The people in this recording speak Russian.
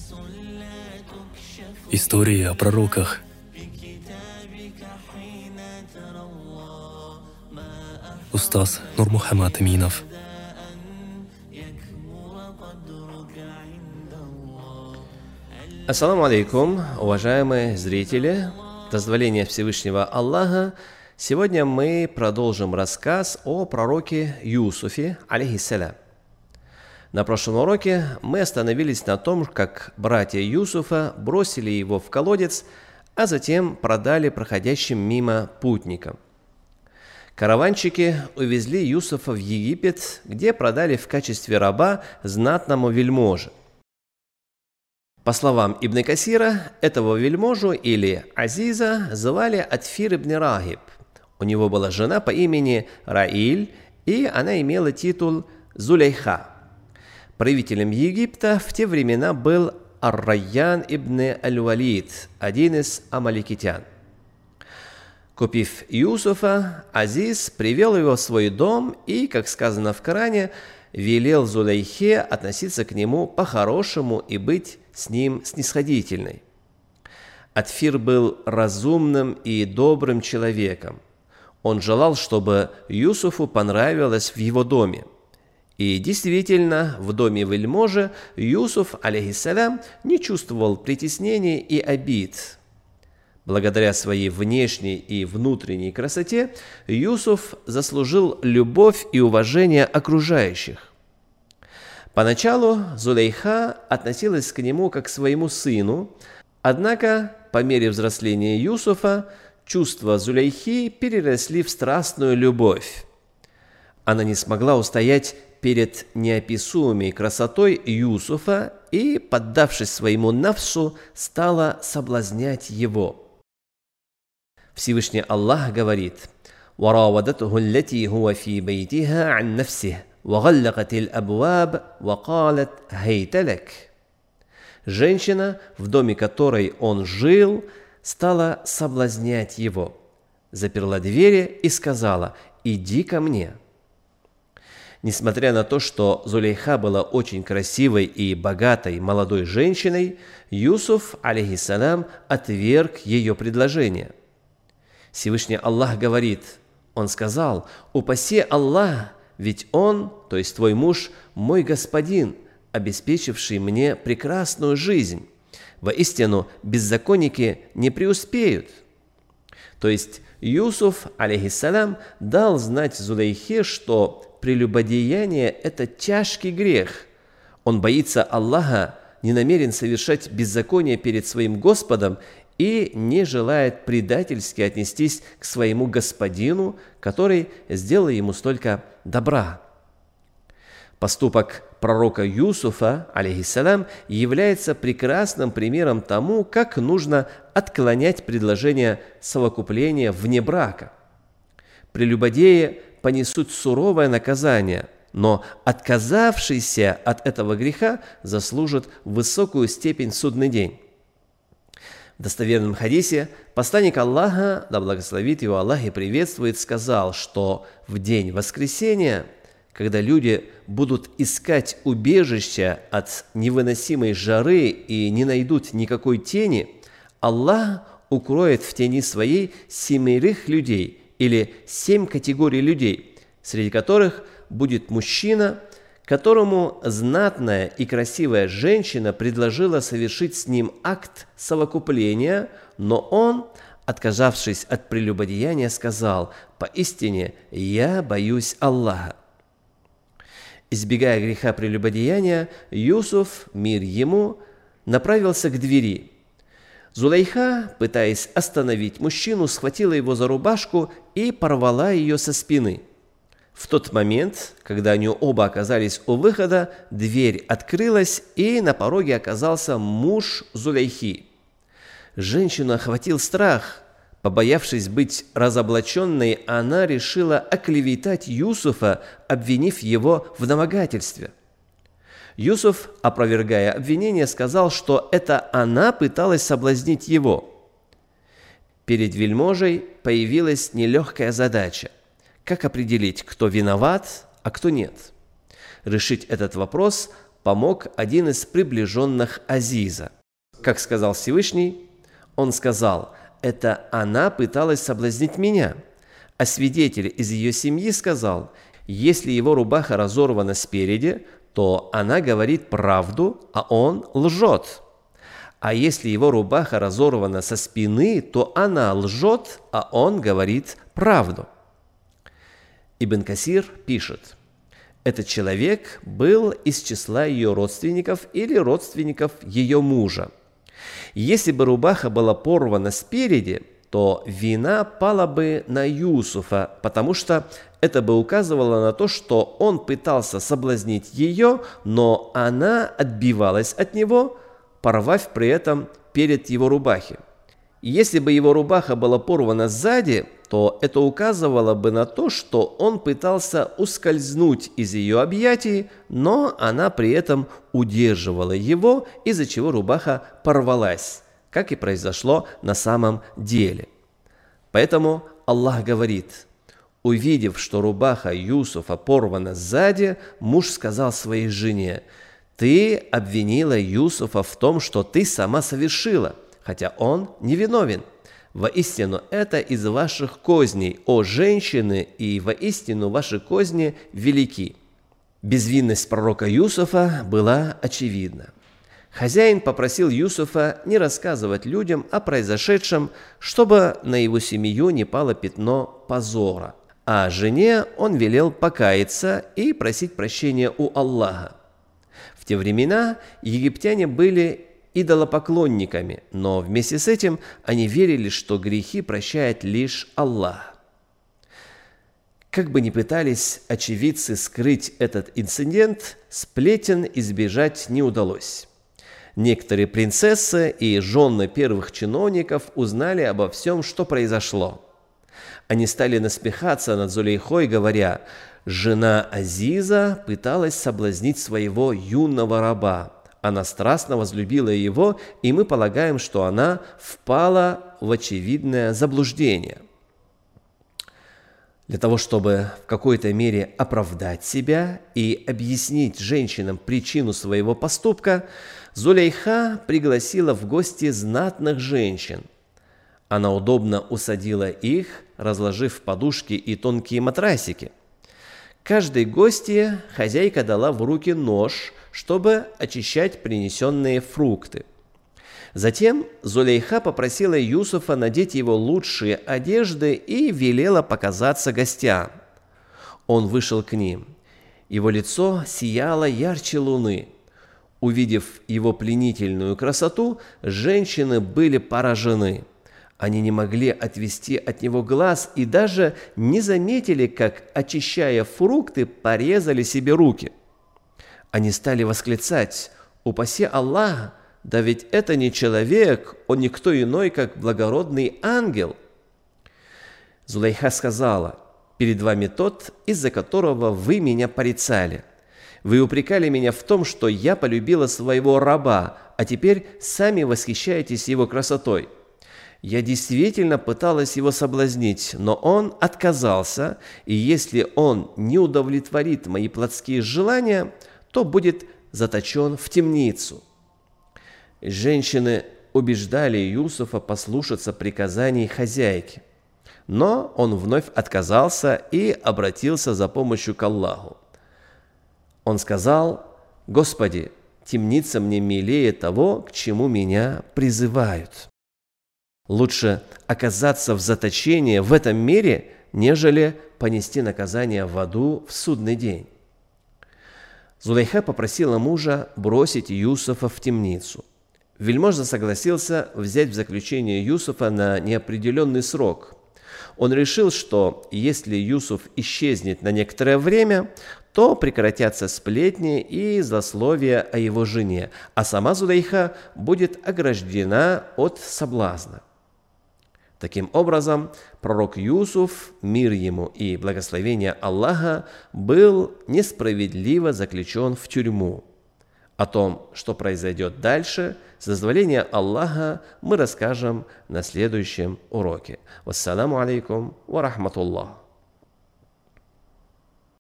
Истории о пророках. Устаз Нурмухаммад Аминов. Ассаламу алейкум, уважаемые зрители. С дозволения Всевышнего Аллаха, сегодня мы продолжим рассказ о пророке Юсуфе, алейхиссалям. На прошлом уроке мы остановились на том, как братья Юсуфа бросили его в колодец, а затем продали проходящим мимо путникам. Караванщики увезли Юсуфа в Египет, где продали в качестве раба знатному вельможе. По словам Ибн Касира, этого вельможу или Азиза звали Атфир ибн Рагиб. У него была жена по имени Раиль, и она имела титул Зулейха. Правителем Египта в те времена был Ар-Райян ибн Аль-Валид, один из амаликитян. Купив Юсуфа, Азиз привел его в свой дом и, как сказано в Коране, велел Зулейхе относиться к нему по-хорошему и быть с ним снисходительной. Атфир был разумным и добрым человеком. Он желал, чтобы Юсуфу понравилось в его доме. И действительно, в доме вельможи Юсуф, алейхиссалям, не чувствовал притеснений и обид. Благодаря своей внешней и внутренней красоте Юсуф заслужил любовь и уважение окружающих. Поначалу Зулейха относилась к нему как к своему сыну, однако по мере взросления Юсуфа чувства Зулейхи переросли в страстную любовь. Она не смогла устоять перед неописуемой красотой Юсуфа и, поддавшись своему нафсу, стала соблазнять его. Всевышний Аллах говорит: «Варавадатуху аллати хуа фи бейтиха ан нафсих, вагаллакат аль-абваб, вакалат хейталак». Женщина, в доме которой он жил, стала соблазнять его, заперла двери и сказала: «Иди ко мне». Несмотря на то, что Зулейха была очень красивой и богатой молодой женщиной, Юсуф, алейхиссалям, отверг ее предложение. Всевышний Аллах говорит, он сказал: «Упаси Аллах, ведь он, то есть твой муж, мой господин, обеспечивший мне прекрасную жизнь. Воистину, беззаконники не преуспеют». То есть Юсуф, алейхиссалям, дал знать Зулейхе, что прелюбодеяние – это тяжкий грех. Он боится Аллаха, не намерен совершать беззаконие перед своим Господом и не желает предательски отнестись к своему господину, который сделал ему столько добра. Поступок пророка Юсуфа, алейхиссалям, является прекрасным примером тому, как нужно отклонять предложение совокупления вне брака. Прелюбодеи понесут суровое наказание, но отказавшийся от этого греха заслужит высокую степень в судный день. В достоверном хадисе посланник Аллаха, да благословит его Аллах и приветствует, сказал, что в день воскресения, когда люди будут искать убежища от невыносимой жары и не найдут никакой тени, Аллах укроет в тени своей 7 людей или 7 категорий людей, среди которых будет мужчина, которому знатная и красивая женщина предложила совершить с ним акт совокупления, но он, отказавшись от прелюбодеяния, сказал: «Поистине, я боюсь Аллаха». Избегая греха прелюбодеяния, Юсуф, мир ему, направился к двери. Зулейха, пытаясь остановить мужчину, схватила его за рубашку и порвала ее со спины. В тот момент, когда они оба оказались у выхода, дверь открылась, и на пороге оказался муж Зулейхи. Женщину охватил страх. Побоявшись быть разоблаченной, она решила оклеветать Юсуфа, обвинив его в домогательстве. Юсуф, опровергая обвинение, сказал, что это она пыталась соблазнить его. Перед вельможей появилась нелегкая задача: как определить, кто виноват, а кто нет. Решить этот вопрос помог один из приближенных Азиза. Как сказал Всевышний, он сказал: «Это она пыталась соблазнить меня». А свидетель из ее семьи сказал: «Если его рубаха разорвана спереди, то она говорит правду, а он лжет. А если его рубаха разорвана со спины, то она лжет, а он говорит правду». Ибн Касир пишет: этот человек был из числа ее родственников или родственников ее мужа. Если бы рубаха была порвана спереди, то вина пала бы на Юсуфа, потому что это бы указывало на то, что он пытался соблазнить ее, но она отбивалась от него, порвав при этом перед его рубахи. Если бы его рубаха была порвана сзади, то это указывало бы на то, что он пытался ускользнуть из ее объятий, но она при этом удерживала его, из-за чего рубаха порвалась, как и произошло на самом деле. Поэтому Аллах говорит: увидев, что рубаха Юсуфа порвана сзади, муж сказал своей жене: «Ты обвинила Юсуфа в том, что ты сама совершила, хотя он невиновен. Воистину, это из ваших козней, о женщины, и воистину ваши козни велики». Безвинность пророка Юсуфа была очевидна. Хозяин попросил Юсуфа не рассказывать людям о произошедшем, чтобы на его семью не пало пятно позора. А жене он велел покаяться и просить прощения у Аллаха. В те времена египтяне были идолопоклонниками, но вместе с этим они верили, что грехи прощает лишь Аллах. Как бы ни пытались очевидцы скрыть этот инцидент, сплетен избежать не удалось. Некоторые принцессы и жены первых чиновников узнали обо всем, что произошло. Они стали насмехаться над Зулейхой, говоря: «Жена Азиза пыталась соблазнить своего юного раба. Она страстно возлюбила его, и мы полагаем, что она впала в очевидное заблуждение». Для того, чтобы в какой-то мере оправдать себя и объяснить женщинам причину своего поступка, Зулейха пригласила в гости знатных женщин. Она удобно усадила их, разложив подушки и тонкие матрасики. Каждой гостье хозяйка дала в руки нож, чтобы очищать принесенные фрукты. Затем Зулейха попросила Юсуфа надеть его лучшие одежды и велела показаться гостям. Он вышел к ним. Его лицо сияло ярче луны. Увидев его пленительную красоту, женщины были поражены. Они не могли отвести от него глаз и даже не заметили, как, очищая фрукты, порезали себе руки. Они стали восклицать: «Упаси Аллах! Да ведь это не человек, он никто иной, как благородный ангел». Зулейха сказала: «Перед вами тот, из-за которого вы меня порицали. Вы упрекали меня в том, что я полюбила своего раба, а теперь сами восхищаетесь его красотой. Я действительно пыталась его соблазнить, но он отказался, и если он не удовлетворит мои плотские желания, то будет заточен в темницу». Женщины убеждали Юсуфа послушаться приказаний хозяйки, но он вновь отказался и обратился за помощью к Аллаху. Он сказал: «Господи, темница мне милее того, к чему меня призывают. Лучше оказаться в заточении в этом мире, нежели понести наказание в аду в судный день». Зулейха попросила мужа бросить Юсуфа в темницу. Вельможа согласился взять в заключение Юсуфа на неопределенный срок. Он решил, что если Юсуф исчезнет на некоторое время, то прекратятся сплетни и злословия о его жене, а сама Зулейха будет ограждена от соблазна. Таким образом, пророк Юсуф, мир ему и благословение Аллаха, был несправедливо заключен в тюрьму. О том, что произойдет дальше, с дозволения Аллаха, мы расскажем на следующем уроке. Вассаламу алейкум ва рахматуллах.